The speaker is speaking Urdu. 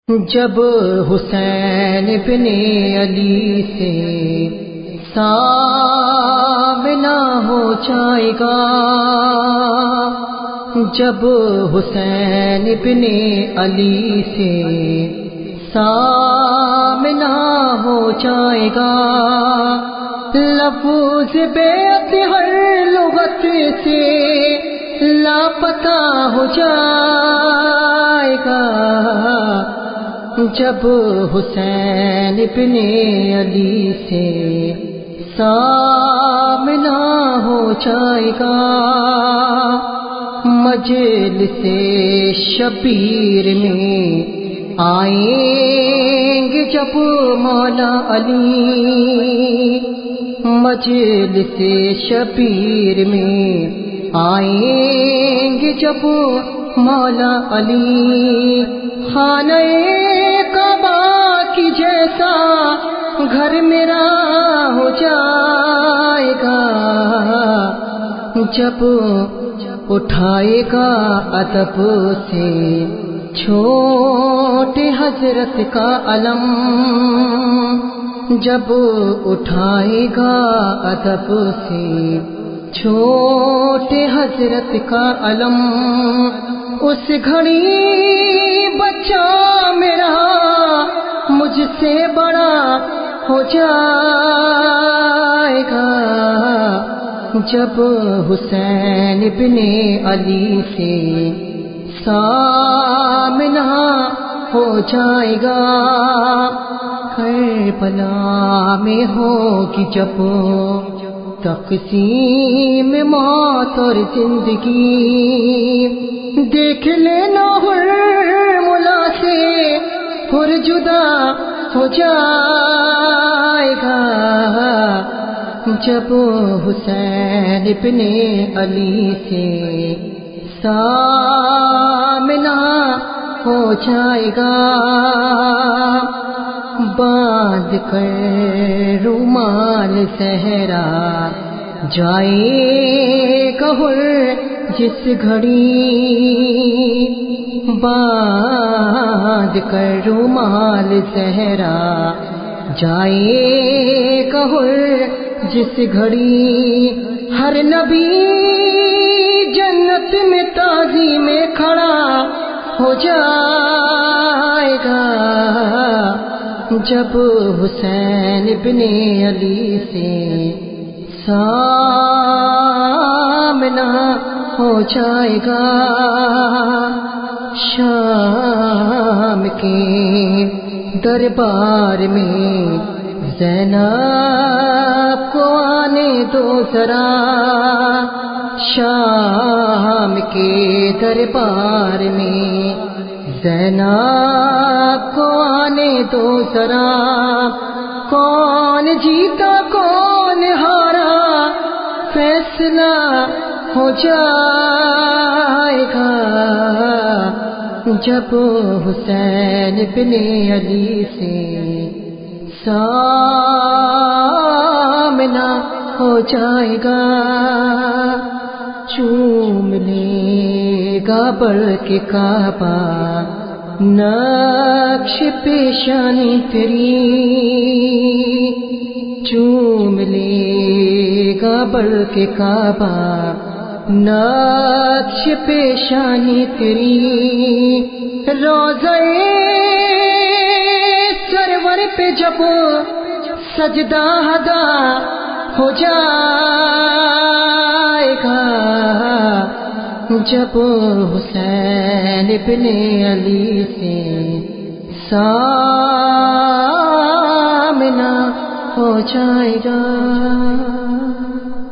جب حسین بن علی سے سامنا ہو جائے گا، جب حسین بن علی سے سامنا ہو جائے گا، لفظ بیعت ہر لغت سے لاپتہ ہو جائے گا، جب حسین بن علی سے سامنا ہو جائے گا، مجلس شبیر میں آئیں گے جب مولا علی، مجلس شبیر میں آئیں گے جب مولا علی، خانہ کعبہ کی جیسا گھر میرا ہو جائے گا، جب اٹھائے گا ادب سے چھوٹے حضرت کا علم، جب اٹھائے گا ادب سے چھوٹے حضرت کا علم، اس گھڑی بچہ میرا مجھ سے بڑا ہو جائے گا، جب حسین بن علی سے سامنا ہو جائے گا، کربلا میں ہوگی جب تقسیم موت اور زندگی، دیکھ لینا ہر مولا سے پر جدا ہو جائے گا، جب حسین بن علی سے سامنا ہو جائے گا، باندھ کر رومال صحرا جائے گا جس گھڑی، باندھ کر رومال صحرا جائے گا جس گھڑی، ہر نبی جنت میں تازی میں کھڑا ہو جائے گا، جب حسین بن علی سے سامنا ہو جائے گا، شام کے دربار میں زینب کو آنے دو ذرا، شام کے دربار میں زینب کو آنے دو ذرا، کون جیتا کون ہارا فیصلہ ہو جائے گا، جب حسین بن علی سے سامنا ہو جائے گا، چوم لے گا بڑھ کے کعبہ نقش پیشانی تیری، چوم لے گا بڑھ کے کعبہ نقش پیشانی تیری، روضہ سرور پہ جب سجدہ ادا ہو جائے گا، جب حسین بن علی سے سامنا ہو جائے گا۔